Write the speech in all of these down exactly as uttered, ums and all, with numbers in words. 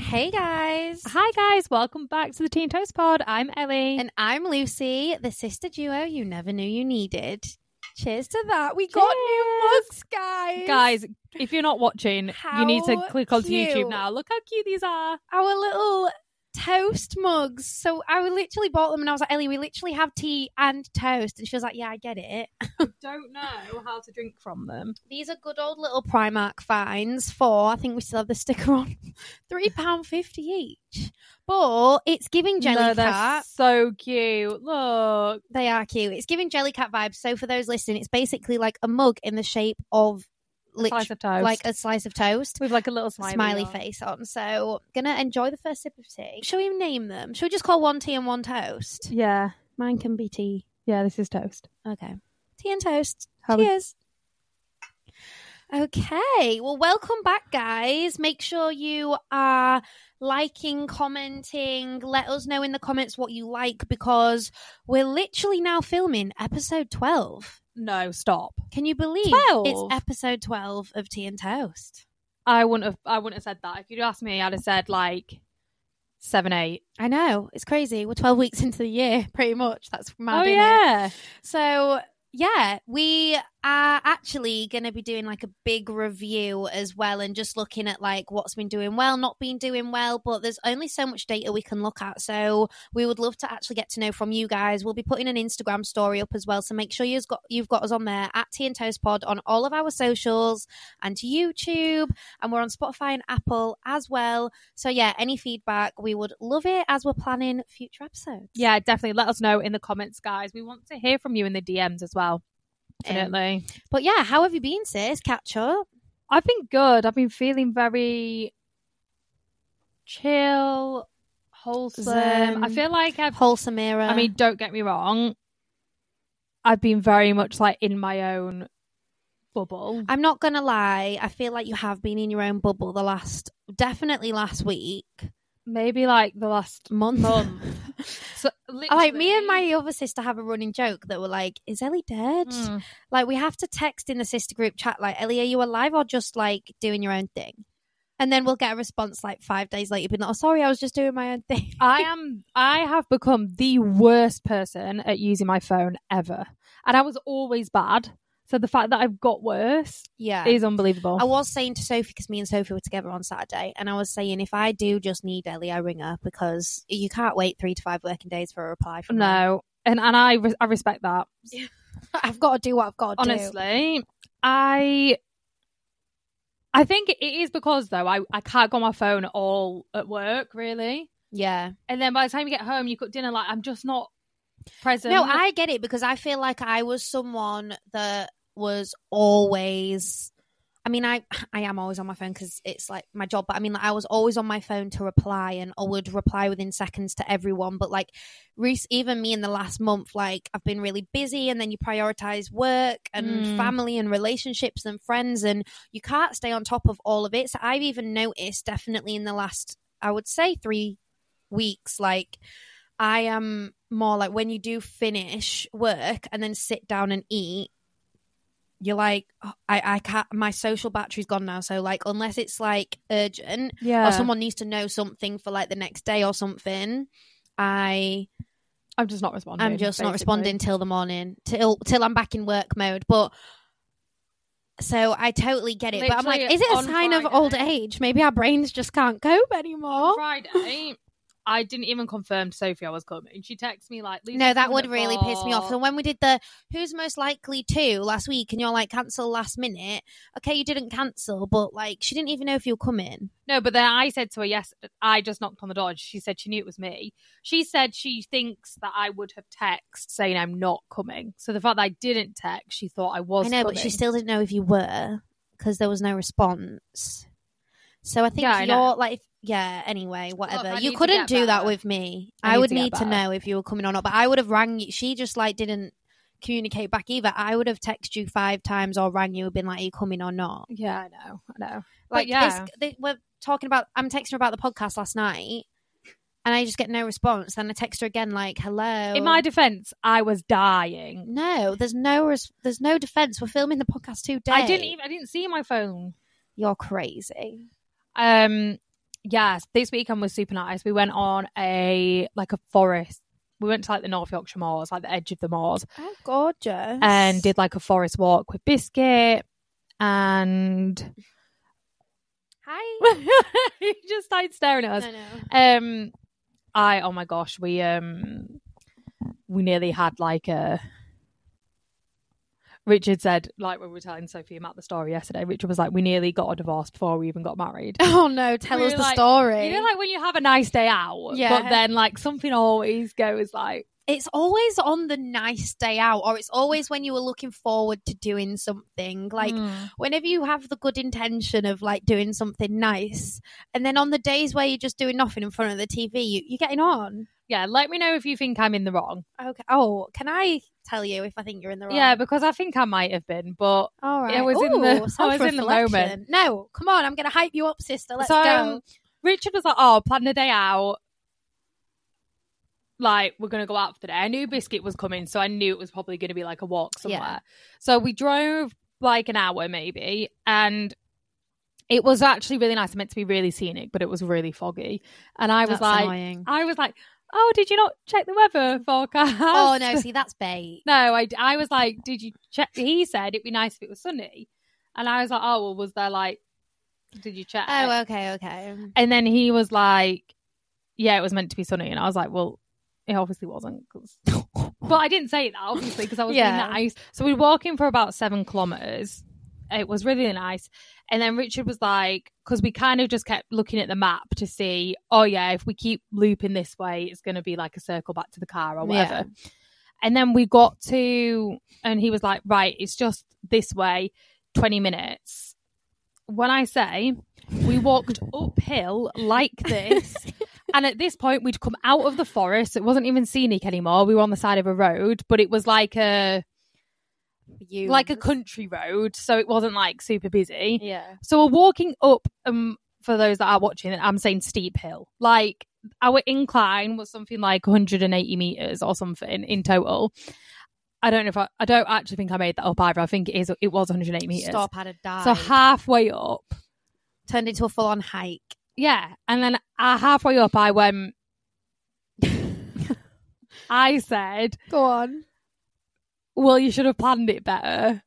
Hey guys. Hi guys, welcome back to the Tea and Toast Pod. I'm Ellie. And I'm Lucy, the sister duo you never knew you needed. Cheers to that. We got new mugs, guys. Guys, if you're not watching, How you need to click onto cute. YouTube now. Look how cute these are. Our little toast mugs. So I literally bought them and I was like, Ellie, we literally have tea and toast. And she was like, yeah, I get it. I don't know how to drink from them. These are good old little Primark finds for, I think we still have the sticker on, three pounds fifty each. But it's giving Jellycat. No, they're so cute. Look. They are cute. It's giving Jellycat vibes. So for those listening, it's basically like a mug in the shape of A slice of toast. like a slice of toast with like a little smiley, smiley on. face on. So gonna enjoy the first sip of tea. Shall we name them? Shall we just call one tea and one toast? Yeah. Mine can be tea. Yeah, this is toast. Okay. Tea and toast. How we- Cheers. Okay. Well, welcome back, guys. Make sure you are liking, commenting. Let us know in the comments what you like because we're literally now filming episode twelve. No, stop. Can you believe twelve? It's episode twelve of Tea and Toast? I wouldn't have I wouldn't have said that. If you'd asked me, I'd have said like seven, eight. I know. It's crazy. We're twelve weeks into the year, pretty much. That's mad, Oh innit? yeah. So, yeah, we are actually going to be doing like a big review as well and just looking at like what's been doing well, not been doing well, but there's only so much data we can look at. So we would love to actually get to know from you guys. We'll be putting an Instagram story up as well. So make sure you've got, you've got us on there at Tea and Toast Pod on all of our socials and to YouTube. And we're on Spotify and Apple as well. So yeah, any feedback, we would love it as we're planning future episodes. Yeah, definitely. Let us know in the comments, guys. We want to hear from you in the D Ms as well. Definitely. Um, but yeah, how have you been, sis? Catch up. I've been good. I've been feeling very chill, wholesome. Zen. I feel like I've... Wholesome era. I mean, don't get me wrong. I've been very much like in my own bubble. I'm not going to lie. I feel like you have been in your own bubble the last, definitely last week. Maybe like the last Month. month. So, Like me and my other sister have a running joke that we're like, is Ellie dead? Mm. Like we have to text in the sister group chat like, Ellie, are you alive or just like doing your own thing? And then we'll get a response like five days later being like, oh, sorry, I was just doing my own thing. I am. I have become the worst person at using my phone ever. And I was always bad. So the fact that I've got worse Yeah. is unbelievable. I was saying to Sophie, because me and Sophie were together on Saturday, and I was saying if I do just need Ellie, I ring her because you can't wait three to five working days for a reply from her. No. And and I re- I respect that. I've got to do what I've got to do. Honestly, I I think it is because though I, I can't go on my phone at all at work really. Yeah. And then by the time you get home, you cook dinner. Like I'm just not present. No, I get it because I feel like I was someone that was always. I mean, I I am always on my phone because it's like my job. But I mean, like, I was always on my phone to reply, and I would reply within seconds to everyone. But like, Reese, even me in the last month, like I've been really busy, and then you prioritize work and Mm. family and relationships and friends, and you can't stay on top of all of it. So I've even noticed, definitely in the last, I would say, three weeks, like I am more like when you do finish work and then sit down and eat. You're like, oh, I, I can't, my social battery's gone now. So like, unless it's like urgent Yeah. or someone needs to know something for like the next day or something, I, I'm just not responding. I'm just not basically. responding till the morning, till, till I'm back in work mode. But so I totally get it. but I'm like, Literally is it a on sign of Friday- old age? Maybe our brains just can't cope anymore. On Friday, I didn't even confirm to Sophie I was coming. She texted me like, No, that would really piss me off. So when we did the who's most likely to last week and you're like cancel last minute, okay, you didn't cancel, but like she didn't even know if you were coming. No, but then I said to her, yes, I just knocked on the door. She said she knew it was me. She said she thinks that I would have texted saying I'm not coming. So the fact that I didn't text, she thought I was I know, coming. but she still didn't know if you were because there was no response. So I think Yeah, I you're know. like, yeah, anyway, whatever. I you need to couldn't get do that better. with me. I I, need would to get need to better. know if you were coming or not, but I would have rang you. She just like didn't communicate back either. I would have texted you five times or rang you and been like, are you coming or not? Yeah, I know. I know. Like But yeah. this, they, we're talking about, I'm texting her about the podcast last night and I just get no response. Then I text her again like, hello. In my defense, I was dying. No, there's no, res- there's no defense. We're filming the podcast today. I didn't even I didn't see my phone. You're crazy. Um yes, this weekend was super nice. We went on a like a forest. We went to like the North Yorkshire Moors, like the edge of the moors. Oh, gorgeous. And did like a forest walk with Biscuit and hi. He just started staring at us. I know. Um I oh my gosh, we um we nearly had like a Richard said, like when we were telling Sophie about the story yesterday, Richard was like, we nearly got a divorce before we even got married. Oh no, tell We us were the like- story. You know, like when you have a nice day out, Yeah. but then like something always goes like, It's always on the nice day out, or it's always when you were looking forward to doing something. Like mm. whenever you have the good intention of like doing something nice, and then on the days where you're just doing nothing in front of the T V, you, you're getting on. Yeah, let me know if you think I'm in the wrong. Okay. Oh, can I tell you if I think you're in the wrong? Yeah, because I think I might have been, but All right. it was in the- Ooh, I was in the moment. self-reflection. No, come on. I'm going to hype you up, sister. Let's so go. um, Richard was like, oh, plan a day out. Like, we're going to go out for the day. I knew Biscuit was coming, so I knew it was probably going to be like a walk somewhere. Yeah. So we drove like an hour maybe, and it was actually really nice. It meant to be really scenic, but it was really foggy. And I was That's like, annoying. I was like, oh, did you not check the weather forecast? Oh, no. See, that's bait. No, I, I was like, did you check? He said it'd be nice if it was sunny. And I was like, oh, well, was there like, did you check? Oh, okay, okay. And then he was like, yeah, it was meant to be sunny. And I was like, well, it obviously wasn't. Cause... but I didn't say that, obviously, because I was Yeah. being nice. So we were walking for about seven kilometres. It was really nice. And then Richard was like, because we kind of just kept looking at the map to see, oh, yeah, if we keep looping this way, it's going to be like a circle back to the car or whatever. Yeah. And then we got to, and he was like, right, it's just this way, twenty minutes. When I say we walked uphill like this, and at this point we'd come out of the forest. It wasn't even scenic anymore. We were on the side of a road, but it was like a You. like a country road, so it wasn't like super busy. Yeah. So we're walking up, um, for those that are watching, I'm saying steep hill. Like our incline was something like one hundred eighty meters or something in total. I don't know if I, I don't actually think I made that up either. I think it is, it was one hundred eighty meters. Stop had a dive. So halfway up, Turned into a full-on hike. yeah. And then uh, halfway up, I went, I said, Go on. well, you should have planned it better.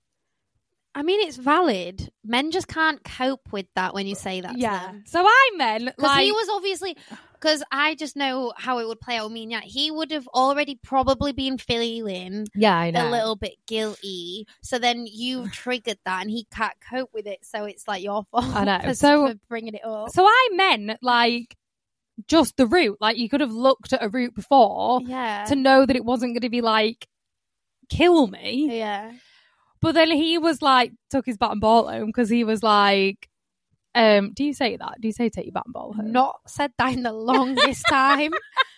I mean, it's valid. Men just can't cope with that when you say that to Yeah. them. So I meant, Because like, he was obviously, because I just know how it would play out. I mean, yeah, he would have already probably been feeling yeah, I a little bit guilty. So then you triggered that and he can't cope with it. So it's like your fault I know. for, So- for bringing it up. So I meant, like, just the route. Like, you could have looked at a route before Yeah. to know that it wasn't going to be, like, kill me. Yeah. But then he was like, took his bat and ball home because he was like, um, do you say that? Do you say take your bat and ball home? Not said that in the longest time.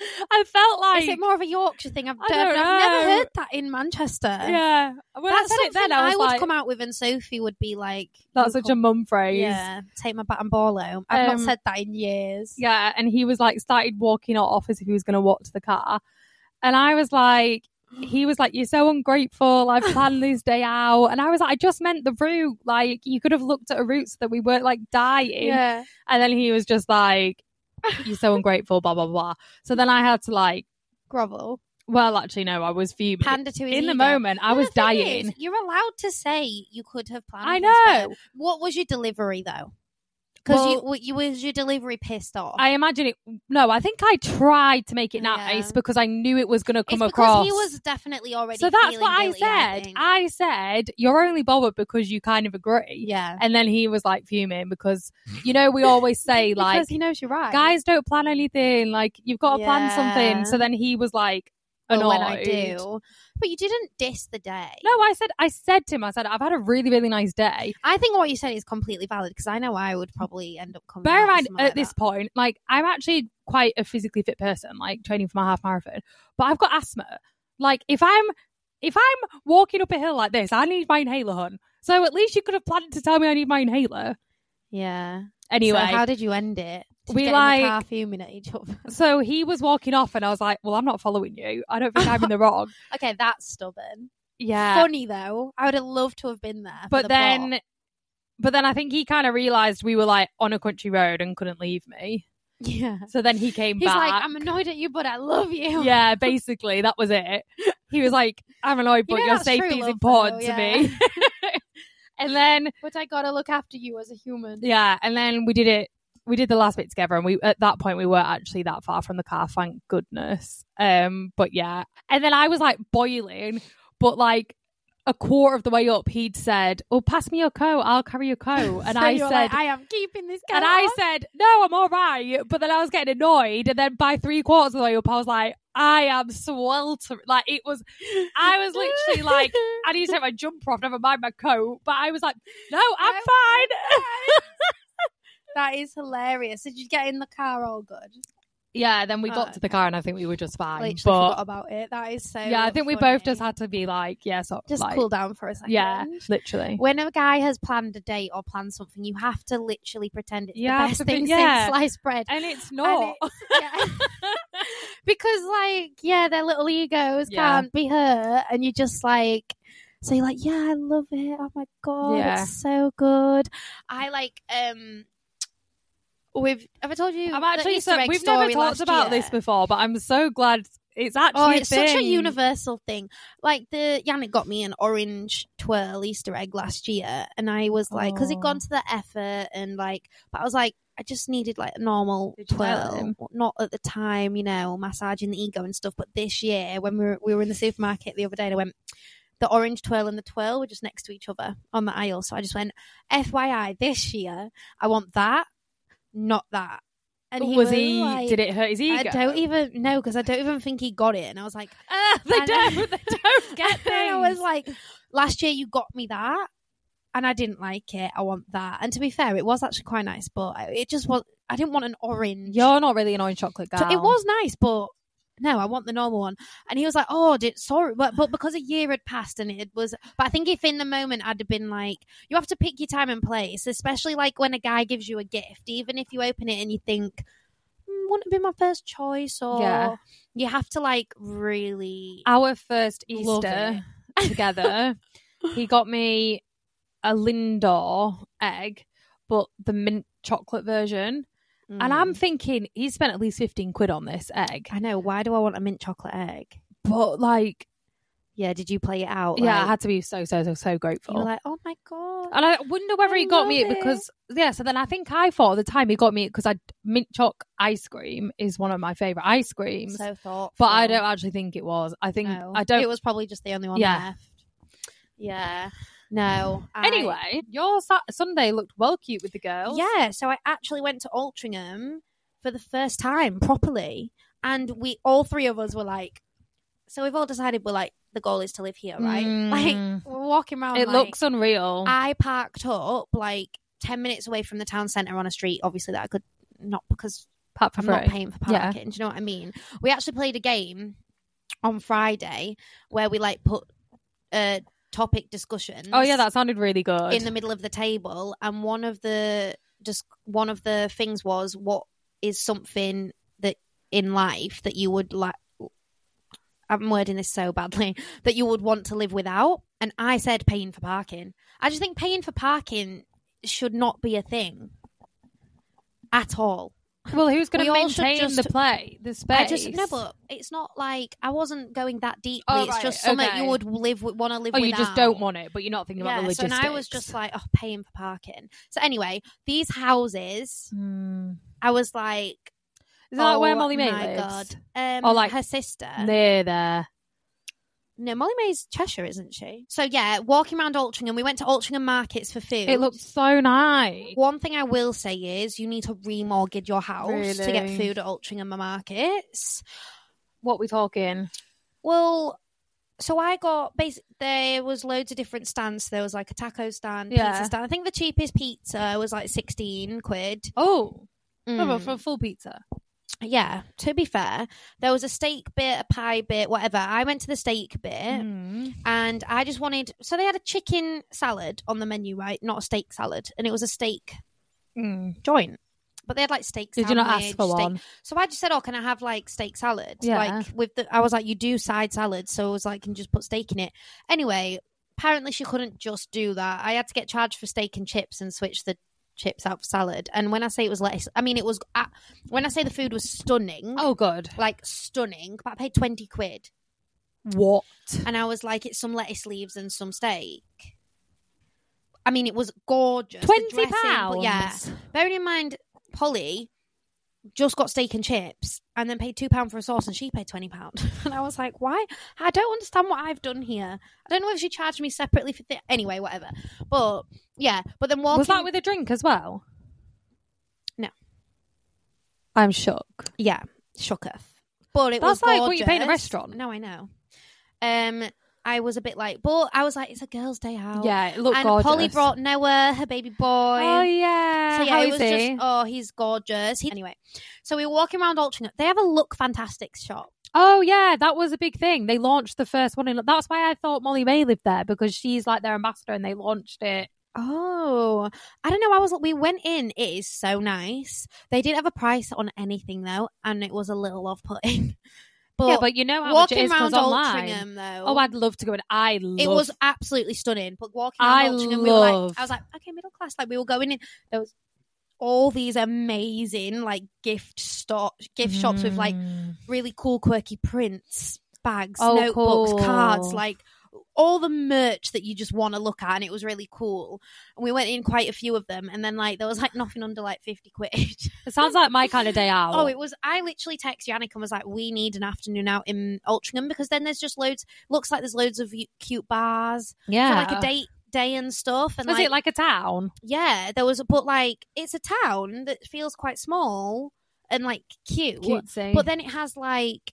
I felt like, Is it more of a Yorkshire thing? I've, I done, don't I've never know. heard that in Manchester. yeah. When That's I said it something then, I I, was would like, come out with, and Sophie would be like, that's "You such a come- mum phrase. Yeah, take my bat and ball home. I've Um, not said that in years. Yeah, and he was like, started walking off as if he was going to walk to the car. And I was like, he was like, you're so ungrateful. I've planned this day out. And I was like, I just meant the route. Like, you could have looked at a route so that we weren't like dying. Yeah. And then he was just like, you're so ungrateful, blah, blah, blah. So then I had to like, Grovel. well, actually, no, I was fuming. Pander to his In the ego. moment, I No, was the thing dying. is, you're allowed to say you could have planned. I this know. better. What was your delivery though? Because Well- you, w- you was your delivery pissed off. I imagine it. No, I think I tried to make it Yeah. nice because I knew it was going to come it's across. because he was definitely already. So that's feeling what I guilty, said. think. I said, you're only bothered because you kind of agree. yeah. And then he was like fuming because, you know, we always say like, because he knows you're right. guys don't plan anything. Like, you've got to plan Yeah. something. So then he was like, Well, annoyed. when I do, but you didn't diss the day. No, I said, I said to him, I said, I've had a really, really nice day. I think what you said is completely valid because I know I would probably end up coming. Bear in out with mind, something at like this that. point, like, I'm actually quite a physically fit person, like training for my half marathon, but I've got asthma. Like, if I'm, if I'm walking up a hill like this, I need my inhaler, hun. So at least you could have planned to tell me I need my inhaler. Yeah. Anyway. So how did you end it? Did We you get in like- the car fuming at each other. So he was walking off and I was like, well, I'm not following you. I don't think I'm in the wrong. Okay, that's stubborn. Yeah. Funny though. I would have loved to have been there. for But the then plot. but then I think he kind of realised we were like on a country road and couldn't leave me. Yeah. So then he came He's back. like, I'm annoyed at you, but I love you. Yeah, basically, that was it. He was like, I'm annoyed, but You know your that's safety true is love, important though, to yeah. me. And then, But I gotta look after you as a human. yeah, and then we did it. We did the last bit together, and we at that point we weren't actually that far from the car, thank goodness. Um, but yeah, and then I was like boiling, but like a quarter of the way up, he'd said, "Oh, pass me your coat. I'll carry your coat." And So I you're said, like, I am keeping this coat and I on. said, "No, I'm all right." But then I was getting annoyed, and then by three quarters of the way up, I was like, "I am sweltering." Like it was, I was literally like, I need to take my jumper off. Never mind my coat. But I was like, "No, I'm No, fine." That is hilarious. Did you get in the car all good? Yeah, then we got Oh, to the car and I think we were just fine. Literally but forgot about it. That is so yeah, I think we funny. both just had to be like, yeah, so just like, cool down for a second. Yeah, literally. When a guy has planned a date or planned something, you have to literally pretend it's You the have best to be- thing yeah. since sliced bread. And it's And not. it's- yeah. Because like, yeah, their little egos Yeah. can't be hurt, and you just like, so you're like, yeah, I love it. Oh my god, Yeah. it's so good. I like um. We've have I told you? I'm the actually Easter so egg we've never story talked last about year? this before, but I'm so glad it's actually Oh, a it's such a thing. universal thing. Like the Yannick got me an orange twirl Easter egg last year, and I was like, because he'd Oh. gone to the effort, and like, but I was like, I just needed like a normal Did you tell twirl, him? not at the time, you know, massaging the ego and stuff. But this year, when we were we were in the supermarket the other day, and I went, the orange twirl and the twirl were just next to each other on the aisle, so I just went, F Y I, this year I want that, not that. And he was was he? like, did it hurt his ego? I don't even know, because I don't even think he got it. And I was like, Ah, they And- don't. They don't get things. and I was like, last year you got me that, and I didn't like it. I want that. And to be fair, it was actually quite nice, but I- it just was. I didn't want an orange. You're not really an orange chocolate So girl. it was nice, but no, I want the normal one. And he was like, "Oh, did sorry," but but because a year had passed and it was. But I think if in the moment I'd have been like, you have to pick your time and place, especially like when a guy gives you a gift, even if you open it and you think, mm, wouldn't have been my first choice, or Yeah. you have to like really. Our first Love Easter together, he got me a Lindor egg, but the mint chocolate version. And I'm Mm. thinking he spent at least fifteen quid on this egg. I know. Why do I want a mint chocolate egg? But like, Yeah, did you play it out? yeah, I like, had to be so, so, so, so grateful. you were like, oh my god. And I wonder whether I he got me love it it. because, yeah, so then I think I thought at the time he got me it because I mint choc ice cream is one of my favourite ice creams. So thoughtful. But I don't actually think it was. I think, No. I don't. It was probably just the only one Yeah. left. Yeah. No. I- Anyway, your Sa- Sunday looked well cute with the girls. Yeah, so I actually went to Altrincham for the first time properly, and we all three of us were like, so we've all decided we're like, the goal is to live here, right? Mm. Like we're walking around. It like, looks unreal. I parked up like ten minutes away from the town centre on a street, obviously that I could not, because Apart from I'm not free. paying for Yeah. parking. Do you know what I mean? We actually played a game on Friday where we like put uh topic discussions. Oh yeah, that sounded really good. in the middle of the table, and one of the just one of the things was, what is something that in life that you would like, I'm wording this so badly, that you would want to live without, and I said paying for parking. I just think paying for parking should not be a thing at all. well, who's going we to all should maintain just- the play, the space? I just no, but it's not like I wasn't going that deeply. Oh, it's right, just something okay. you would live want to live Oh, without. you just don't want it, but you're not thinking about the Yeah, so logistics. and I was just like, oh, paying for parking. So anyway, these houses, Hmm. I was like, Is that oh where Molly May my lives? God. Um, Or, like, her sister. Near there. No, Molly May's Cheshire, isn't she? So yeah, walking around Altrincham, we went to Altrincham markets for food. It looked so nice. One thing I will say is you need to remortgage your house to get Really? food at Altrincham markets. What we talking? Well, so I got basic. There was loads of different stands. There was like a taco stand, Yeah. pizza stand. I think the cheapest pizza was like sixteen quid. Oh, Mm. oh, but for a full pizza. Yeah, to be fair, there was a steak bit, a pie bit, whatever. I went to the steak bit Mm. and I just wanted. So they had a chicken salad on the menu, right? Not a steak salad, and it was a steak Mm. joint. But they had like steak. Did you not ask sandwich, for steak- one? So I just said, "Oh, can I have like steak salad?" Yeah. Like with the, I was like, "You do side salads," so I was like, "Can you just put steak in it?" Anyway, apparently she couldn't just do that. I had to get charged for steak and chips and switch the chips out for salad. And when I say it was lettuce, I mean, it was, uh, when I say the food was stunning. Oh, good. Like, stunning. But I paid twenty quid. What? And I was like, it's some lettuce leaves and some steak. I mean, it was gorgeous. twenty pounds? Yeah. Bearing in mind, Polly just got steak and chips and then paid two pounds for a sauce and she paid twenty pounds. And I was like, why? I don't understand what I've done here. I don't know if she charged me separately for th- anyway, whatever. But yeah, but then walking... Was that with a drink as well? No. I'm shook. Yeah, shooketh. But it That's was like gorgeous. what you pay in a restaurant. No, I know. Um, I was a bit like, but I was like, it's a girl's day out. Yeah, it looked and gorgeous. Polly brought Noah, her baby boy. Oh, yeah. So yeah, How it is was he? just, oh, he's gorgeous. He, anyway, so we were walking around Altrincham. They have a Look Fantastic shop. Oh, yeah, that was a big thing. They launched the first one. In, that's why I thought Molly May lived there, because she's like their ambassador and they launched it. Oh, I don't know. I was we went in. It is so nice. They didn't have a price on anything though, and it was a little off-putting. But yeah, but you know how much it is because around online. Altrincham, though, oh, I'd love to go in. I love it was absolutely stunning. But walking around I Altrincham, we were like, love- I was like, okay, middle class. Like we were going in. There was all these amazing like gift store, gift mm. shops with like really cool, quirky prints, bags, oh, notebooks, cool. cards, like all the merch that you just want to look at, and it was really cool. And we went in quite a few of them, and then like there was like nothing under like fifty quid. It sounds like my kind of day out. Oh, it was. I literally texted Yannick and was like, we need an afternoon out in Altrincham, because then there's just loads, looks like there's loads of cute bars. Yeah. For like a date day and stuff. And was like, it like a town? Yeah, there was a, but like it's a town that feels quite small and like cute. Cutesy. But then it has like,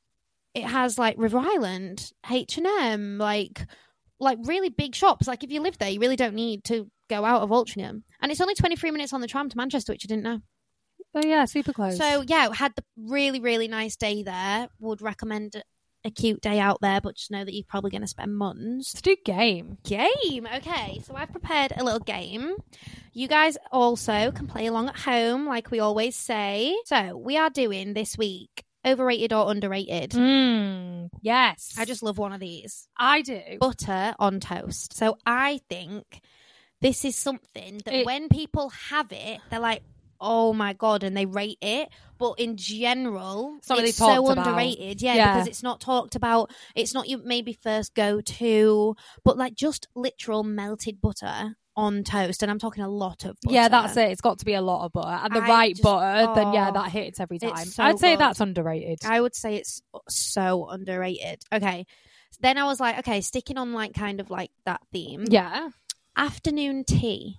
it has like River Island, H and M, like like really big shops. Like if you live there, you really don't need to go out of Altrincham. And it's only twenty-three minutes on the tram to Manchester, which I didn't know. Oh yeah, super close. So yeah, had the really, really nice day there. Would recommend a cute day out there, but just know that you're probably going to spend months. Let's do game. Game. Okay, so I've prepared a little game. You guys also can play along at home, like we always say. So we are doing this week overrated or underrated. Mm, yes. I just love one of these. I do. Butter on toast. So I think this is something that It- when people have it, they're like, oh my God, and they rate it. But in general, It's not really it's talked so about. underrated. Yeah, Yeah. because it's not talked about. It's not your maybe first go-to, but like just literal melted butter on toast. And I'm talking a lot of butter. Yeah, that's it. It's got to be a lot of butter. And the I right just- butter, then yeah, oh, that hits every it's time. so I'd say good. that's underrated. I would say it's so underrated. Okay. Then I was like, okay, sticking on like kind of like that theme. Yeah. Afternoon tea.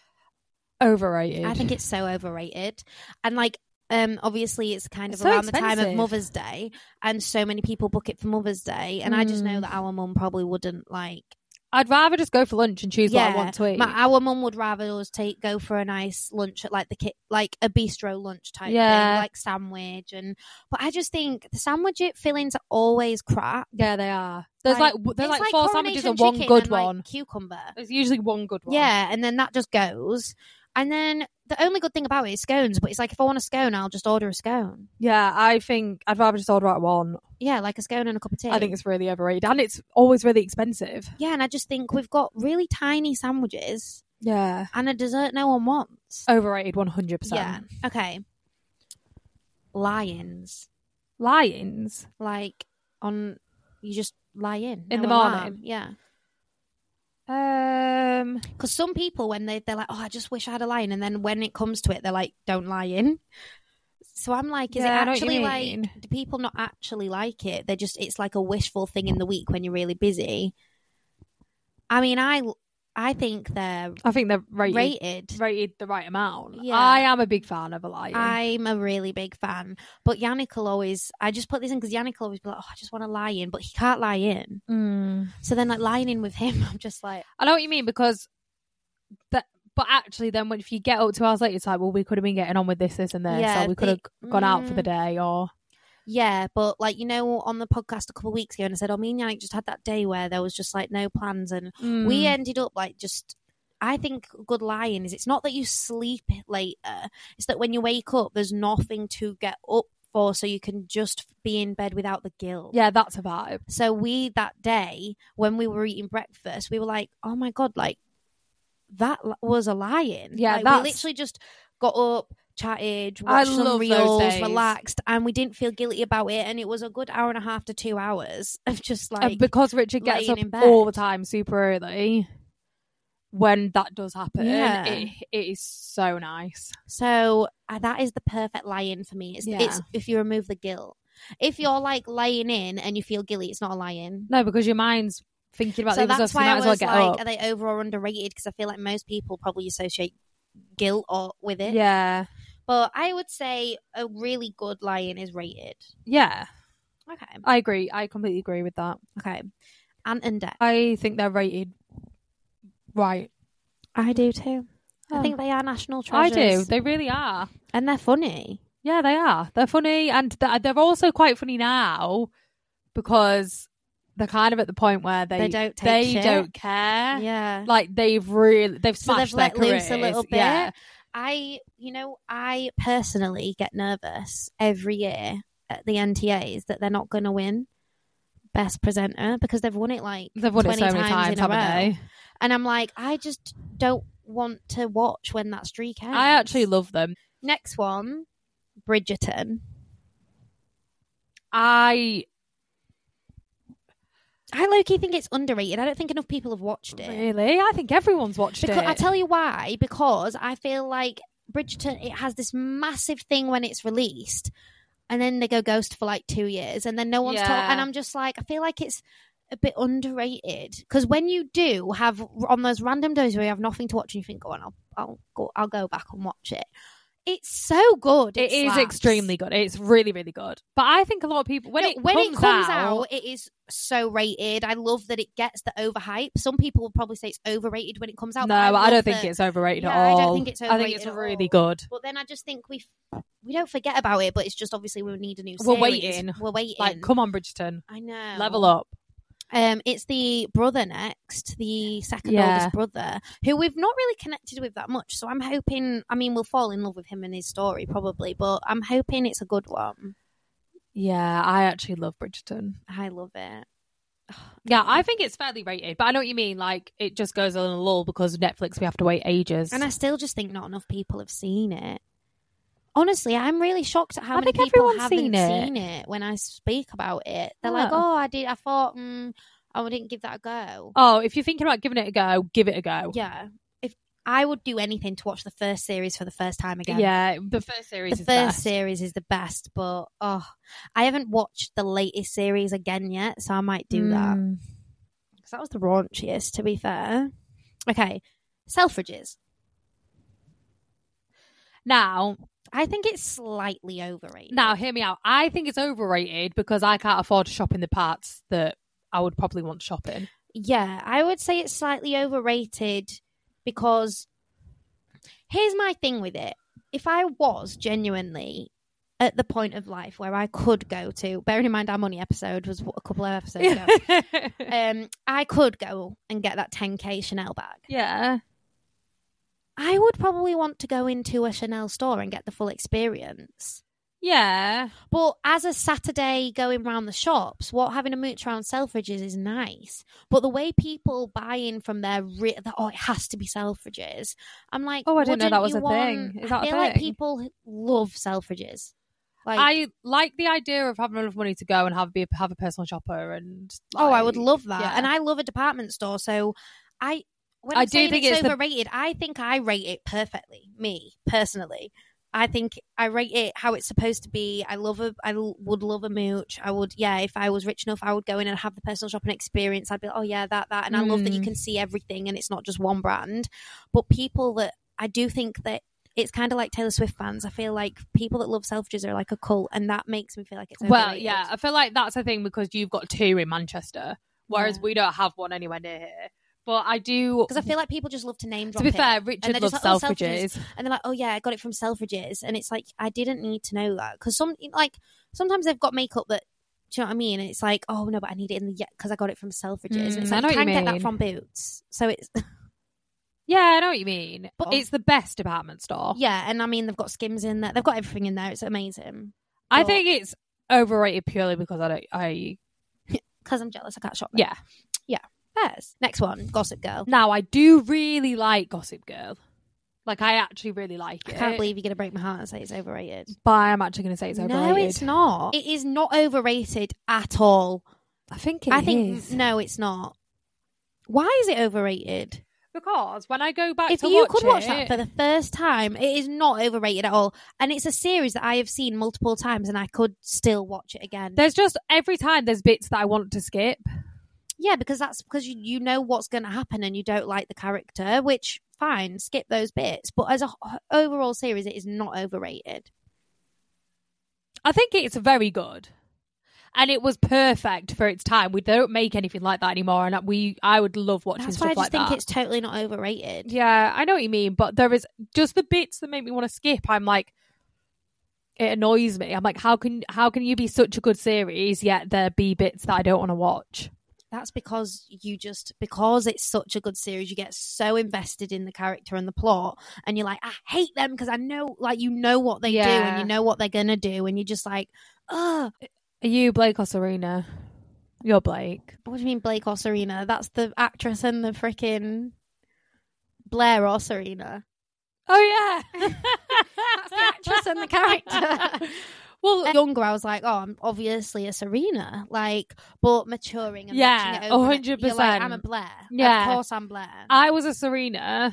Overrated. I think it's so overrated. And like, um, obviously it's kind of It's so around the time of expensive. Mother's Day, and so many people book it for Mother's Day, and I just know Mm. that our mum probably wouldn't like. I'd rather just go for lunch and choose what I want to eat. my, our mum would rather us take go for a nice lunch at like the ki- like a bistro lunch type Yeah. thing, like sandwich, and but I just think the sandwich fillings are always crap. Yeah, they are. There's like, Like, there's it's like, four Coronation sandwiches and one chicken good and, like, one. cucumber. There's usually one good one. Yeah, and then that just goes. And then the only good thing about it is scones, but it's like if I want a scone, I'll just order a scone. Yeah, I think I'd rather just order out one. Yeah, like a scone and a cup of tea. I think it's really overrated. And it's always really expensive. Yeah, and I just think we've got really tiny sandwiches Yeah. and a dessert no one wants. Overrated one hundred percent. Yeah. Okay. Lions. Lions. Like on, you just lie in. In no the alarm. morning? Yeah. Um, Because some people, when they, they're like, oh, I just wish I had a lion. And then when it comes to it, they're like, don't lie in. So I'm like, is Yeah, I it know what you actually mean. like, do people not actually like it? They're just, it's like a wishful thing in the week when you're really busy. I mean, I, I think they're I think they're rated, rated. rated the right amount. Yeah. I am a big fan of a lion. I'm a really big fan. But Yannick will always, I just put this in because Yannick will always be like, oh, I just want to lie in. But he can't lie in. Mm. So then like lying in with him, I'm just like, I know what you mean because that. But actually, then when if you get up two hours later, it's like, well, we could have been getting on with this, this, and this, Yeah, or we could have the- gone out for mm. the day, or yeah. But like, you know, on the podcast a couple of weeks ago, and I said, oh, me and Yannick just had that day where there was just like no plans. And Mm. we ended up like just, I think good lying is it's not that you sleep later. It's that when you wake up, there's nothing to get up for so you can just be in bed without the guilt. Yeah, that's a vibe. So we, that day, when we were eating breakfast, we were like, oh my God, like, that was a lie-in. Yeah, like, that's... we literally just got up, chatted, I watched some love reels, those days. relaxed, and we didn't feel guilty about it. And it was a good hour and a half to two hours of just like... And because Richard gets laying up in bed. all the time super early, when that does happen, Yeah. it, it is so nice. So uh, that is the perfect lie-in for me. It's, Yeah. it's if you remove the guilt. If you're like laying in and you feel guilty, it's not a lie-in. No, because your mind's thinking about So the other that's stuff, so why you I might as well was get like, up. are they over or underrated? Because I feel like most people probably associate guilt or with it. Yeah. But I would say a really good lie-in is rated. Yeah. Okay. I agree. I completely agree with that. Okay. Ant and Dec. I think they're rated right. I do too. Oh. I think they are national I treasures. do. They really are. And they're funny. Yeah, they are. They're funny, and they're they're also quite funny now because they're kind of at the point where they They don't take they shit. don't care. Yeah. Like they've really they've So smashed they've let their loose a careers. little bit. Yeah. I, you know, I personally get nervous every year at the N T As that they're not going to win Best Presenter because they've won it like They've won it twenty so many times times, in a haven't row. they? And I'm like, I just don't want to watch when that streak ends. I actually love them. Next one, Bridgerton. I I low-key think it's underrated. I don't think enough people have watched it. really, I think everyone's watched Because it. I tell you why. Because I feel like Bridgerton, it has this massive thing when it's released, and then they go ghost for like two years, and then no one's Yeah. talking. And I'm just like, I feel like it's a bit underrated. Because when you do have on those random days where you have nothing to watch, and you think, "Go on, I'll, I'll go, I'll go back and watch it." It's so good. It, It is slaps. extremely good. It's really, really good. But I think a lot of people when No, it when comes, it comes out, out, it is so rated. I love that it gets the overhype. Some people will probably say it's overrated when it comes out. no, but I, I, love don't think that- it's overrated Yeah, at I all. don't think it's I think overrated it's at really all. good. But then I just think we we don't forget about it. But it's just obviously we need a new. We're series. waiting. We're waiting. Like, come on, Bridgerton, I know. level up. Um, it's the brother next, the second Yeah. oldest brother, who we've not really connected with that much. So I'm hoping. I mean, we'll fall in love with him and his story probably, but I'm hoping it's a good one. Yeah, I actually love Bridgerton. I love it. Yeah, I think it's fairly rated, but I know what you mean. Like, it just goes on a lull because Netflix, we have to wait ages. And I still just think not enough people have seen it. Honestly, I'm really shocked at how I many think people everyone's haven't seen it. seen it when I speak about it. They're Oh. like, "Oh, I did. I thought, mm, I didn't give that a go." Oh, if you're thinking about giving it a go, give it a go. Yeah, if I would do anything to watch the first series for the first time again. Yeah, the first series the is first best. series is the best, but oh, I haven't watched the latest series again yet, so I might do that Mm. because that was the raunchiest. To be fair, okay, Selfridges. Now, I think it's slightly overrated. now, hear me out. I think it's overrated because I can't afford to shop in the parts that I would probably want to shop in. Yeah, I would say it's slightly overrated because here's my thing with it. If I was genuinely at the point of life where I could go to, bearing in mind our money episode was a couple of episodes ago, um, I could go and get that ten K Chanel bag. yeah. I would probably want to go into a Chanel store and get the full experience. Yeah. But as a Saturday going round the shops, what having a mooch around Selfridges is nice. But the way people buy in from their, re- the, oh, it has to be Selfridges. I'm like, Oh, I didn't know wouldn't that was you a want- thing. Is that I a feel like thing? people love Selfridges. Like, I like the idea of having enough money to go and have be have a personal shopper and like, oh, I would love that. yeah. And I love a department store. So I, when I I'm do saying think it's, it's the- overrated, I think I rate it perfectly. Me, personally. I think I rate it how it's supposed to be. I love a, I l- would love a mooch. I would, yeah, if I was rich enough, I would go in and have the personal shopping experience. I'd be like, oh yeah, that, that. And I love that you Mm. can see everything and it's not just one brand. But people that, I do think that it's kind of like Taylor Swift fans. I feel like people that love Selfridges are like a cult, and that makes me feel like it's overrated. Well, yeah, I feel like that's a thing because you've got two in Manchester, whereas Yeah. we don't have one anywhere near here. But I do, Because I feel like people just love to name to drop be it. fair, Richard they're loves just like, oh, Selfridges. And they're like, oh yeah, I got it from Selfridges. And it's like, I didn't need to know that. Because some, like, sometimes they've got makeup that, do you know what I mean? And it's like, oh no, but I need it in the, because I got it from Selfridges. Mm, and it's I like, know you what can you get that mean. from Boots. So it's, Yeah, I know what you mean. But- It's the best department store. yeah. And I mean, they've got Skims in there. They've got everything in there. It's amazing. I But- think it's overrated purely because I don't. I Because I'm jealous I can't shop there. yeah. Fairs. Next one, Gossip Girl. Now I do really like Gossip Girl. Like I actually really like I it. can't believe you're going to break my heart and say it's overrated. But I'm actually going to say it's overrated. No, it's not. It is not overrated at all. I think it I think is. no, it's not. Why is it overrated? Because when I go back If to you watch could watch it, that for the first time, it is not overrated at all. And it's a series that I have seen multiple times and I could still watch it again. there's just every time there's bits that I want to skip. Yeah, because that's because you, you know what's going to happen and you don't like the character, which, fine, skip those bits. But as a h- overall series, it is not overrated. I think it's very good. And it was perfect for its time. We don't make anything like that anymore. And we, I would love watching That's stuff why I just like think that. it's totally not overrated. Yeah, I know what you mean. But there is just the bits that make me want to skip. I'm like, it annoys me. I'm like, how can how can you be such a good series, yet there be bits that I don't want to watch? That's because you just, because it's such a good series, you get so invested in the character and the plot, and you're like, I hate them because I know, like, you know what they do Yeah. and you know what they're going to do, and you're just like, ugh. Are you Blake or Serena? You're Blake. What do you mean, Blake or Serena? That's the actress and the freaking Blair or Serena. Oh, yeah. That's the actress and the character. Well, And younger, I was like, oh, I'm obviously a Serena, like, but maturing and Yeah, watching it over, one hundred you're like, percent. I'm a Blair. Yeah. Of course I'm Blair. I was a Serena.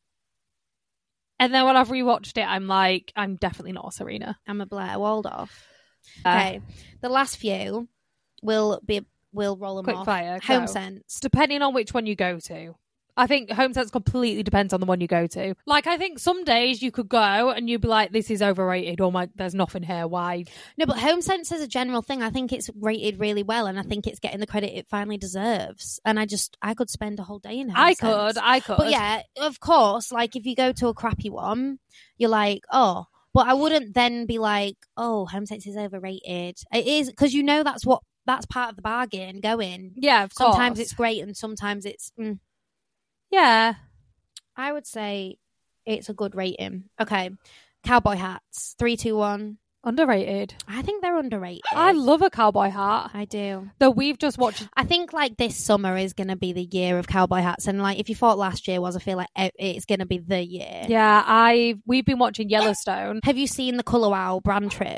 And then when I've rewatched it, I'm like, I'm definitely not a Serena. I'm a Blair Waldorf. Uh, Okay, the last few will be will roll them Quick off. fire. Home go. Sense. Depending on which one you go to. I think Home Sense completely depends on the one you go to. Like, I think some days you could go and you'd be like, this is overrated, or my, there's nothing here. Why? No, but Home Sense as a general thing, I think it's rated really well, and I think it's getting the credit it finally deserves. And I just, I could spend a whole day in Home I Sense. could, I could. But yeah, of course, like if you go to a crappy one, you're like, oh. But I wouldn't then be like, oh, Home Sense is overrated. It is, because you know that's what, that's part of the bargain going. Yeah, of course. Sometimes it's great and sometimes it's, mm. Yeah. I would say it's a good rating. Okay. Cowboy hats. Three, two, one. Underrated. I think they're underrated. I love a cowboy hat. I do. Though we've just watched. I think like this summer is going to be the year of cowboy hats. And like if you thought last year was, I feel like it's going to be the year. Yeah, I we've been watching Yellowstone. Have you seen the Colour Wow brand trip?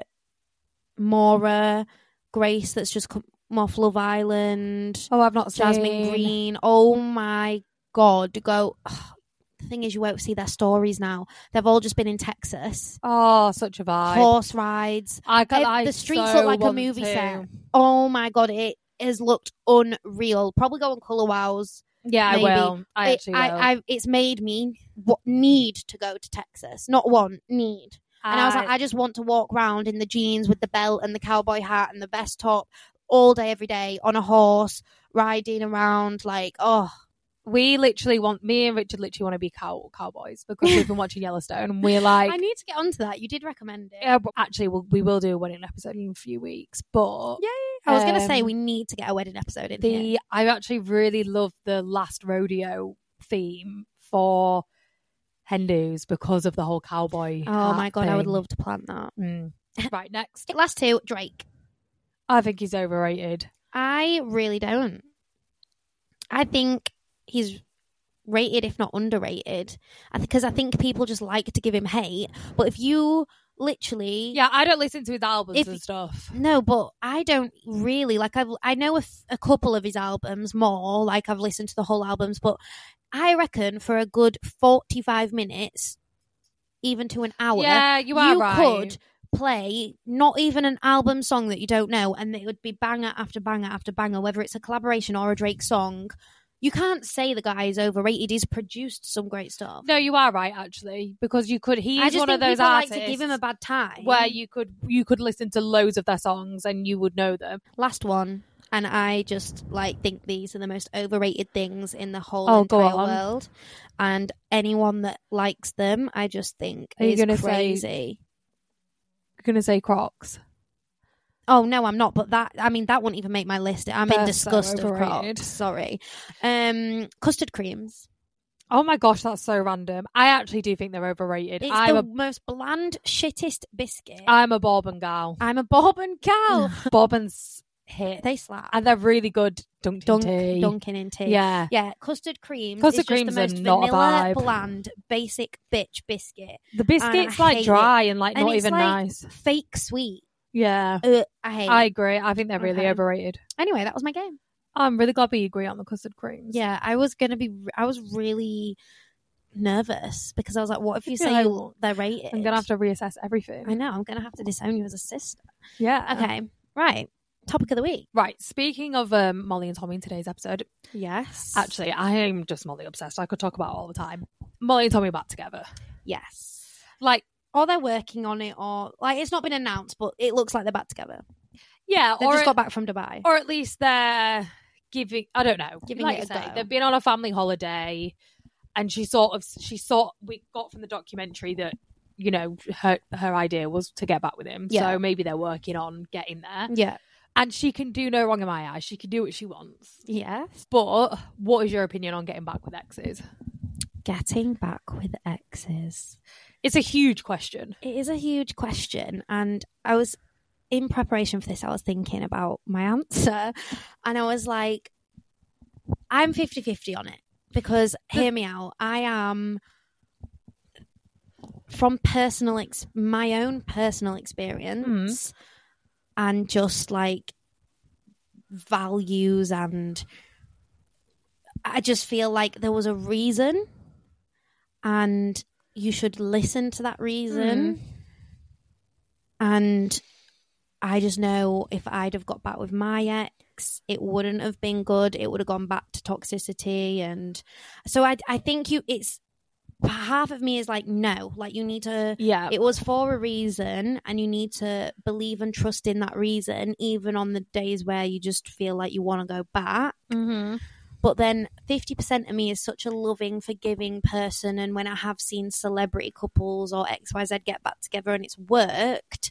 Maura, Grace that's just come off Love Island. Oh, I've not Jasmine seen. Green. Oh my God. Go. Oh, the thing is, you won't see their stories now. They've all just been in Texas. Oh, such a vibe. Horse rides. I, can, Ev- I the streets so look like a want movie to. set. Oh my God. It has looked unreal. Probably go on Colour Wows. Yeah, Maybe. I will. I It- actually will. I, I, it's made me w- need to go to Texas. Not want, need. And I was like, I just want to walk around in the jeans with the belt and the cowboy hat and the vest top all day, every day on a horse, riding around like, oh. we literally want, me and Richard literally want to be cow, cowboys because we've been watching Yellowstone and we're like. I need to get onto that. You did recommend it. Yeah, but actually, we'll, we will do a wedding episode in a few weeks. But Yeah, I was going to say um, we need to get a wedding episode in the here. I actually really love the last rodeo theme for Hindus because of the whole cowboy. Oh hat my God, I would thing. love to plant that. Mm. Right, next. Last two, Drake. I think he's overrated. I really don't. I think he's rated, if not underrated, because I think people just like to give him hate. But if you literally, Yeah, I don't listen to his albums If- and stuff. no, but I don't really like. I've I know a, f- a couple of his albums more. Like I've listened to the whole albums, but I reckon for a good forty-five minutes, even to an hour, Yeah, you are you right. could play not even an album song that you don't know, and it would be banger after banger after banger, whether it's a collaboration or a Drake song. You can't say the guy is overrated. He's produced some great stuff. No, you are right actually, because you could. He's I just one think of those people artists like to give him a bad time. where you could you could listen to loads of their songs and you would know them. Last one, and I just like think these are the most overrated things in the whole Oh, go entire on. world. And anyone that likes them, I just think Are you is gonna say- crazy. I'm gonna say Crocs. Oh no, I'm not. But that, I mean, that wouldn't even make my list. I'm in They're disgust so of overrated. Crocs. Sorry. Um, custard creams. Oh my gosh, that's so random. I actually do think they're overrated. It's I'm the a most bland, shittest biscuit. I'm a bourbon gal. I'm a bourbon gal. Bourbon's hit. They slap. And they're really good dunked Dunk, in tea. Dunking in tea. Yeah. Yeah, custard creams Custard is just creams the most are not a vanilla, vibe. bland, basic bitch biscuit. The biscuit's I like hate dry and like And not it's even like nice. fake sweet. Yeah. Ugh, I hate I it. agree. I think they're really Okay. overrated. Anyway, that was my game. I'm really glad we agree on the custard creams. Yeah, I was going to be, I was really nervous because I was like, what if you I feel say like you, they're rated? I'm going to have to reassess everything. I know, I'm going to have to disown you as a sister. Yeah. Okay, right. Topic of the week. Right. Speaking of um, Molly and Tommy in today's episode, Yes. actually, I am just Molly obsessed. I could talk about it all the time. Molly and Tommy back together. Yes. Like, Or they're working on it, or like it's not been announced, but it looks like they're back together. yeah. They or just it- got back from Dubai. Or at least they're giving, I don't know, Giving like it you a say, go. they've been on a family holiday, and she sort of, she sort, we got from the documentary that, you know, her her idea was to get back with him. Yeah. So maybe they're working on getting there. Yeah. And she can do no wrong in my eyes. She can do what she wants. Yes. But what is your opinion on getting back with exes? Getting back with exes. It's a huge question. It is a huge question, and I was in preparation for this, I was thinking about my answer, and I was like, I'm fifty-fifty on it, because hear me out, I am, from personal ex- my own personal experience, and just like values, and I just feel like there was a reason, and you should listen to that reason. Mm. And I just know if I'd have got back with my ex, it wouldn't have been good. It would have gone back to toxicity. And so I, I think you, it's, half of me is like, no, like you need to, Yeah. it was for a reason, and you need to believe and trust in that reason, even on the days where you just feel like you want to go back. Mm-hmm. But then fifty percent of me is such a loving, forgiving person. And when I have seen celebrity couples or X Y Z get back together and it's worked,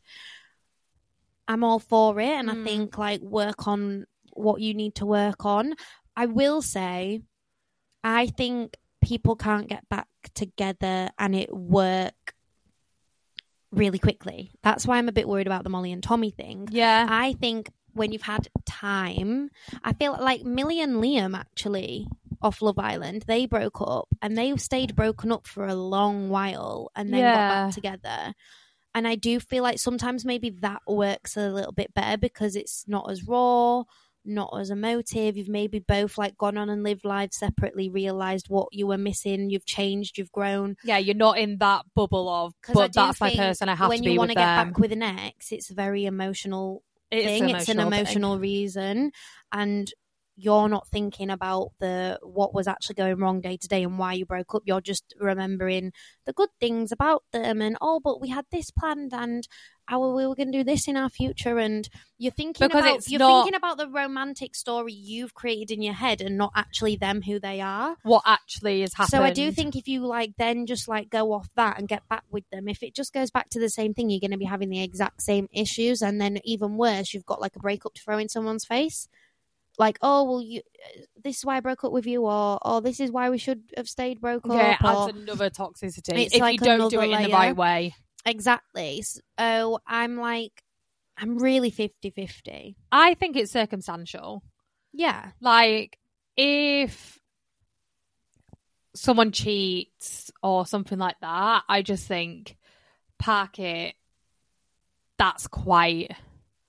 I'm all for it. And Mm. I think, like, work on what you need to work on. I will say, I think people can't get back together and it work really quickly. That's why I'm a bit worried about the Molly and Tommy thing. Yeah. I think when you've had time, I feel like Millie and Liam, actually, off Love Island, they broke up and they stayed broken up for a long while and then got Yeah. back together. And I do feel like sometimes maybe that works a little bit better because it's not as raw, not as emotive. You've maybe both like gone on and lived lives separately, realised what you were missing, you've changed, you've grown. Yeah, you're not in that bubble of, 'Cause I but do that's my think person, I have when to be you with want to get them. back with an ex, it's a very emotional It's thing. It's an thing. emotional reason, and you're not thinking about the what was actually going wrong day to day and why you broke up. You're just remembering the good things about them, and oh, but we had this planned, and our we were going to do this in our future, and you're thinking Because about it's you're not- thinking about the romantic story you've created in your head, and not actually them who they are. What actually has happened. So I do think if you like then just like go off that and get back with them, if it just goes back to the same thing, you're going to be having the exact same issues, and then even worse, you've got like a breakup to throw in someone's face. Like, oh, well, you, this is why I broke up with you, or oh, this is why we should have stayed broke Yeah, it up. Or, adds another toxicity It's if like you don't do another it in the layer. right way. exactly. So I'm like, I'm really fifty-fifty. I think it's circumstantial. Yeah. Like, if someone cheats or something like that, I just think park it. That's quite.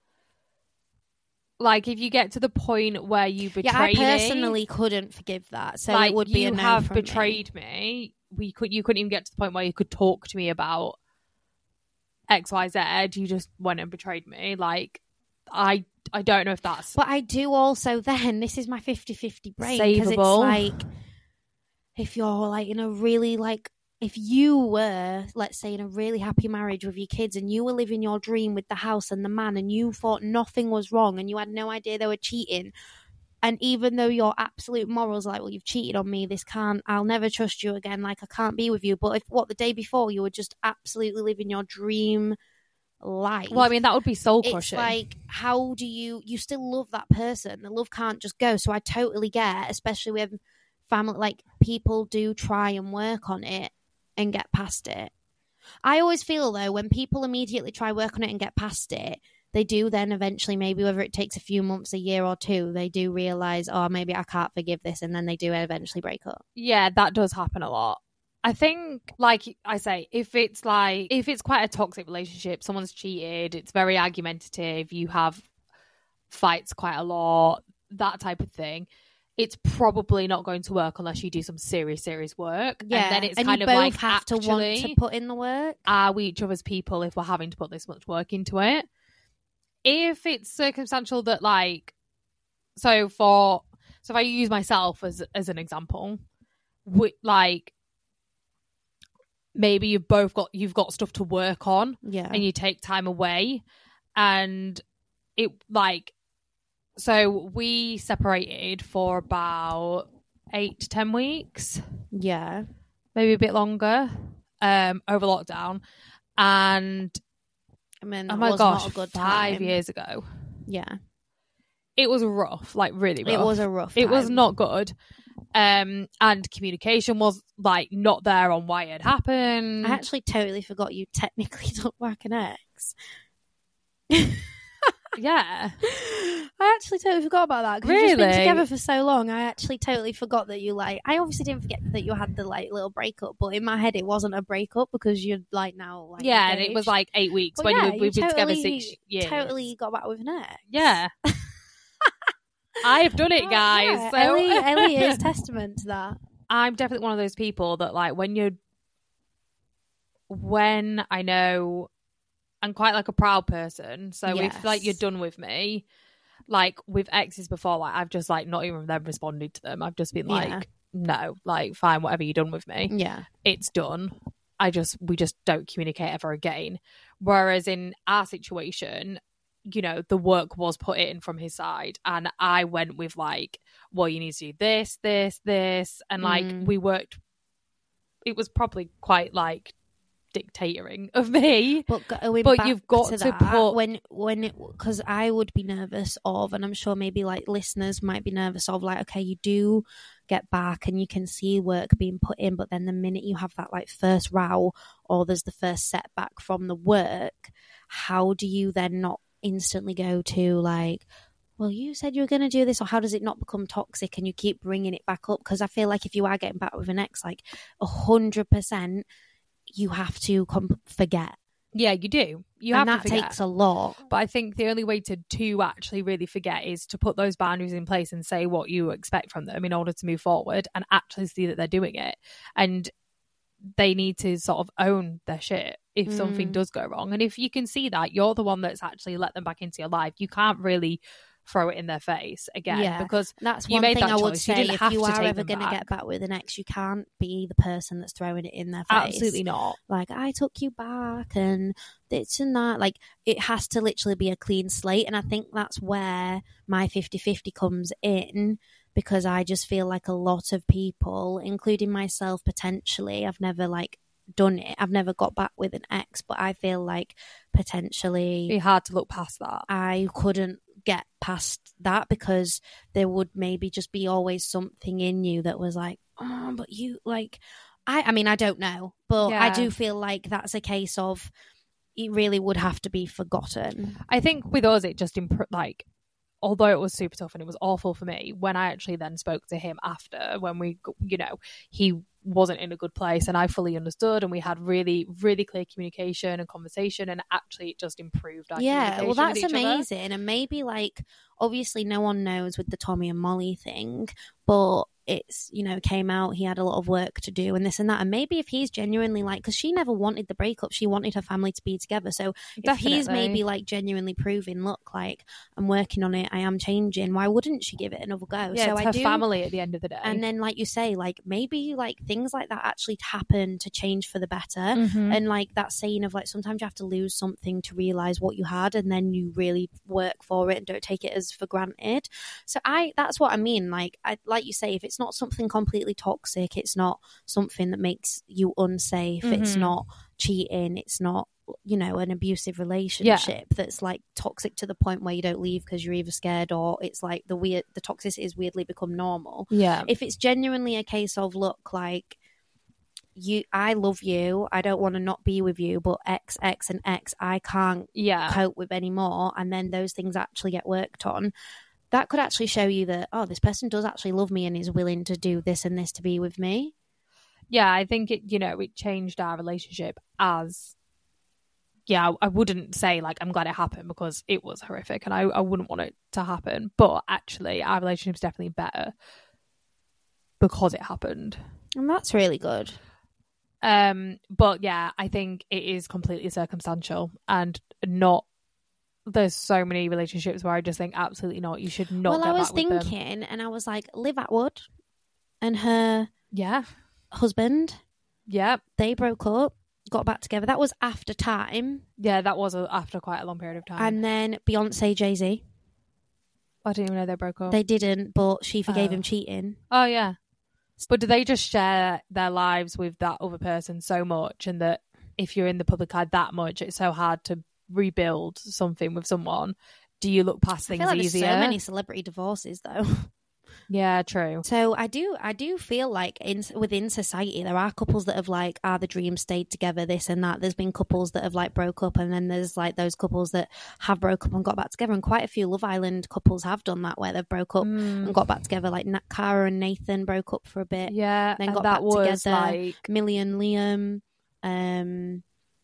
Like, if you get to the point where you betray Yeah, I me, personally couldn't forgive that. So like, it would be you a no have from me. betrayed me. We could, you couldn't even get to the point where you could talk to me about X, Y, Z. You just went and betrayed me. Like, I, I don't know if that's But I do also then, this is my fifty-fifty brain, because it's Savable. like, if you're like in a really like, if you were, let's say, in a really happy marriage with your kids and you were living your dream with the house and the man and you thought nothing was wrong and you had no idea they were cheating, and even though your absolute morals are like, well, you've cheated on me, this can't, I'll never trust you again, like I can't be with you. But if what the day before you were just absolutely living your dream life. well, I mean, that would be soul It's crushing. like, how do you, you still love that person. The love can't just go. So I totally get, especially with family, like people do try and work on it and get past it. I always feel though, when people immediately try work on it and get past it, they do then eventually, maybe whether it takes a few months, a year or two, they do realize, oh, maybe I can't forgive this, and then they do eventually break up. Yeah, that does happen a lot. I think, like I say, if it's like, if it's quite a toxic relationship, someone's cheated, it's very argumentative, you have fights quite a lot, that type of thing, it's probably not going to work unless you do some serious, serious work. Yeah, and then it's and kind you of both like, have actually, to want to put in the work. Are we each other's people if we're having to put this much work into it? If it's circumstantial that, like, so for, so if I use myself as as an example, we, like, maybe you've both got, you've got stuff to work on, yeah, and you take time away, and it, like, so we separated for about eight to ten weeks, yeah, maybe a bit longer, um, over lockdown, and I mean, oh my was gosh, not a good five time. years ago, yeah, it was rough, like really rough. it was a rough. It time. was not good. Um, and communication was like not there on why it happened. I actually totally forgot you technically took back an ex. Yeah, I actually totally forgot about that. Because really? You've just been together for so long. I actually totally forgot that you like. I obviously didn't forget that you had the like little breakup, but in my head it wasn't a breakup because you're like now like yeah, engaged. and it was like eight weeks But when yeah, you, we've you been together totally- six years. Totally got back with an ex. Yeah. I have done it, Oh, guys. yeah. So Ellie, Ellie is testament to that. I'm definitely one of those people that, like, when you're, when I know I'm quite like a proud person, so Yes. if like you're done with me, like with exes before, like I've just like not even then responded to them. I've just been like, Yeah. no, like fine, whatever you're done with me, Yeah. it's done. I just we just don't communicate ever again. Whereas in our situation, you know, the work was put in from his side, and I went with like, well, you need to do this, this, this, and like Mm. we worked. It was probably quite like dictating of me, But going but back you've got to, to that, put when when it because I would be nervous of, and I'm sure maybe like listeners might be nervous of, like, okay, you do get back and you can see work being put in, but then the minute you have that like first row or there's the first setback from the work, how do you then not instantly go to like, well, you said you were going to do this, or how does it not become toxic and you keep bringing it back up? Because I feel like if you are getting back with an ex, like a hundred percent, you have to com- forget. yeah, you do. You and have that to forget. takes a lot. But I think the only way to to actually really forget is to put those boundaries in place and say what you expect from them in order to move forward and actually see that they're doing it. And they need to sort of own their shit if Mm. something does go wrong. And if you can see that, you're the one that's actually let them back into your life. You can't really throw it in their face again, Yeah. because That's you one made thing that I would choice. You say. didn't If have you to are take ever them going to back. get back with an ex, you can't be the person that's throwing it in their face. Absolutely not. Like, I took you back and this and that. Like, it has to literally be a clean slate. And I think that's where my fifty-fifty comes in, because I just feel like a lot of people, including myself potentially, I've never like done it. I've never got back with an ex, but I feel like potentially It'd be hard to look past that. I couldn't get past that, because there would maybe just be always something in you that was like, oh, but you like, I, I mean, I don't know, but I Yeah. do feel like that's a case of it really would have to be forgotten. I think with us, it just imp- like, although it was super tough and it was awful for me, when I actually then spoke to him after, when we, you know, he wasn't in a good place and I fully understood, and we had really, really clear communication and conversation, and actually it just improved our Yeah, well, communication that's with each other. amazing. And maybe like, obviously no one knows with the Tommy and Molly thing, but it's, you know, came out, he had a lot of work to do and this and that. And maybe if he's genuinely like, because she never wanted the breakup, she wanted her family to be together. So if he's Definitely. maybe like genuinely proving, look, like I'm working on it, I am changing, why wouldn't she give it another go? Yeah, so it's I her do, family at the end of the day. and then like you say, like maybe like things like that actually happen to change for the better. Mhm. And like that saying of like, sometimes you have to lose something to realize what you had, and then you really work for it and don't take it as for granted. So I, that's what I mean. Like, I, like you say, if it's not something completely toxic, it's not something that makes you unsafe, it's Mhm. not cheating. It's not, you know, an abusive relationship yeah. that's like toxic to the point where you don't leave because you're either scared or it's like the weird, the toxicity is weirdly become normal. Yeah. If it's genuinely a case of, look, like, you, I love you, I don't want to not be with you, but X, X, and X, I can't yeah. cope with anymore, and then those things actually get worked on, that could actually show you that, oh, this person does actually love me and is willing to do this and this to be with me. Yeah, I think it, you know, it changed our relationship as, yeah, I wouldn't say like I'm glad it happened because it was horrific and I, I wouldn't want it to happen. But actually, our relationship's definitely better because it happened. And that's really good. Um, but yeah, I think it is completely circumstantial and not. There's so many relationships where I just think absolutely not. You should not. Well, get I was back with thinking, them. and I was like, Liv Atwood and her yeah husband, yeah, they broke up, got back together. That was after time. Yeah, that was a, after quite a long period of time. And then Beyonce, Jay-Z. I didn't even know they broke up. They didn't, but she forgave oh. him cheating. Oh yeah, but do they just share their lives with that other person so much, and that if you're in the public eye that much, it's so hard to rebuild something with someone? Do you look past things I feel like easier? There's so many celebrity divorces though. Yeah, true. So I do I do feel like in within society there are couples that have like are the dream stayed together, this and that. There's been couples that have like broke up, and then there's like those couples that have broke up and got back together, and quite a few Love Island couples have done that where they've broke up mm. and got back together. Like Nat Cara and Nathan broke up for a bit, yeah, then got that back was together. Like... Millie and Liam. Um,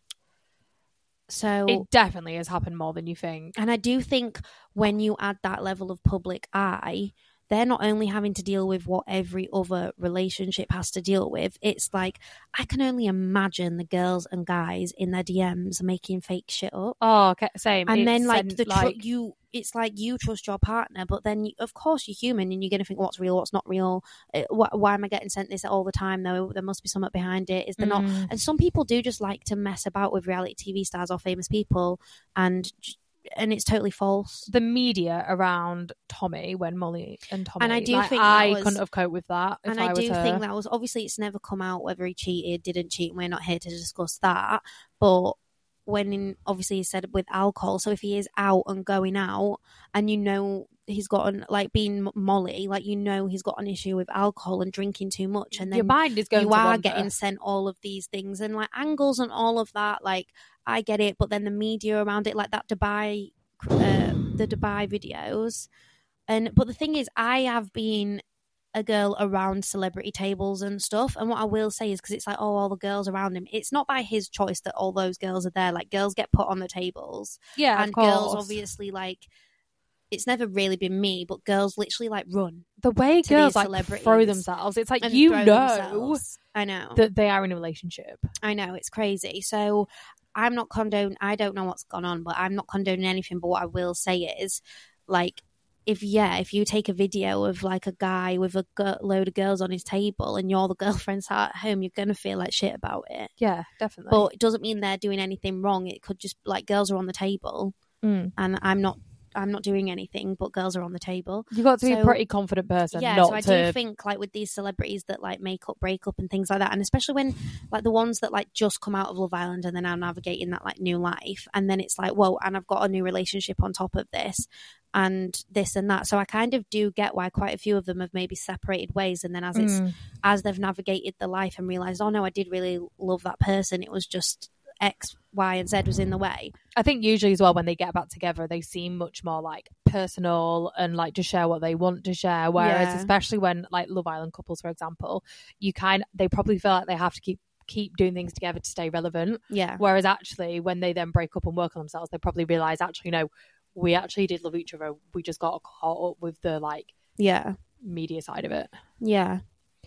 so it definitely has happened more than you think. And I do think when you add that level of public eye, they're not only having to deal with what every other relationship has to deal with. It's like, I can only imagine the girls and guys in their D Ms making fake shit up. Oh, okay, same. And it's then like sent, the tr- like... you, it's like you trust your partner, but then you, of course you're human and you're going to think what's real, what's not real. Uh, wh- why am I getting sent this all the time though? There must be something behind it. Is there mm. not? And some people do just like to mess about with reality T V stars or famous people, and and it's totally false. The media around Tommy, when Molly and Tommy, and I do like, think I was, couldn't have coped with that. If and I, I was do her. think that was obviously it's never come out whether he cheated, didn't cheat. And we're not here to discuss that. But when in, obviously he said with alcohol, so if he is out and going out, and you know he's got an, like being Molly, like you know he's got an issue with alcohol and drinking too much, and then your mind is going. You to are wonder. getting sent all of these things and like angles and all of that. Like I get it, but then the media around it, like that Dubai. Uh, the Dubai videos, and but the thing is, I have been a girl around celebrity tables and stuff, and what I will say is because it's like, oh, all the girls around him, it's not by his choice that all those girls are there. Like girls get put on the tables, yeah, and of course. Girls obviously like it's never really been me, but girls literally like run the way girls like throw themselves. It's like you know themselves. I know that they are in a relationship. I know it's crazy. So I'm not condoning, I don't know what's gone on, but I'm not condoning anything. But what I will say is, like, if, yeah, if you take a video of, like, a guy with a g- load of girls on his table and you're the girlfriend sat at home, you're going to feel like shit about it. Yeah, definitely. But it doesn't mean they're doing anything wrong. It could just, like, girls are on the table mm. and I'm not I'm not doing anything, but girls are on the table. You've got to be so, a pretty confident person. Yeah, not so I to... do think like with these celebrities that like make up, break up and things like that, and especially when like the ones that like just come out of Love Island and they're now navigating that like new life, and then it's like, whoa, and I've got a new relationship on top of this and this and that. So I kind of do get why quite a few of them have maybe separated ways, and then as it's mm. as they've navigated the life and realised, oh no, I did really love that person, it was just X, Y, and Z was in the way. I think usually as well when they get back together, they seem much more like personal and like to share what they want to share. Whereas yeah. especially when like Love Island couples, for example, you kind they probably feel like they have to keep keep doing things together to stay relevant. Yeah. Whereas actually when they then break up and work on themselves, they probably realise actually no, we actually did love each other. We just got caught up with the like yeah media side of it. Yeah.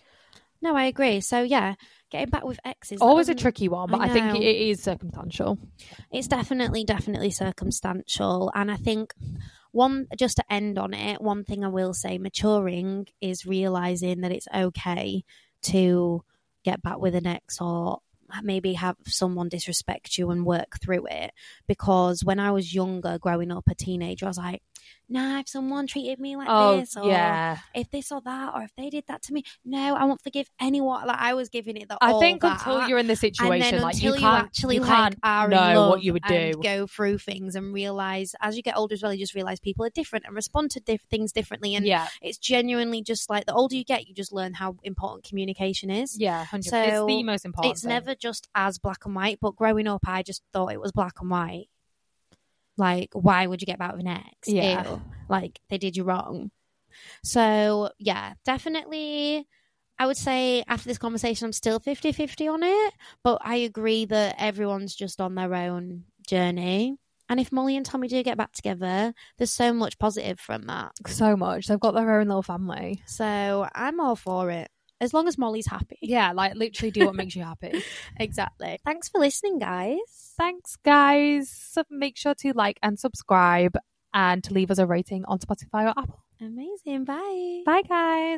No, I agree. So yeah, getting back with exes always a tricky one, but I, I think it is circumstantial. It's definitely, definitely circumstantial, and I think one just to end on it, one thing I will say: maturing is realizing that it's okay to get back with an ex or maybe have someone disrespect you and work through it. Because when I was younger, growing up, a teenager, I was like, nah, if someone treated me like Oh, this, or yeah. if this or that, or if they did that to me, no, I won't forgive anyone. Like, I was giving it the I all think that. until you're in this situation, and then like until you you, can't actually you like can't are know in love what you would do. and go through things and realize, as you get older as well, you just realize people are different and respond to diff- things differently. And yeah, it's genuinely just like the older you get, you just learn how important communication is. yeah, one hundred So it's the most important. It's thing. never just as black and white. But growing up, I just thought it was black and white. Like, why would you get back with an ex? Yeah. Ew. Like, they did you wrong. So, yeah, definitely, I would say after this conversation, I'm still fifty-fifty on it. But I agree that everyone's just on their own journey. And if Molly and Tommy do get back together, there's so much positive from that. So much. They've got their own little family. So I'm all for it. As long as Molly's happy. Yeah, like literally do what makes you happy. Exactly. Thanks for listening, guys. Thanks, guys. So make sure to like and subscribe and to leave us a rating on Spotify or Apple. Amazing. Bye. Bye, guys.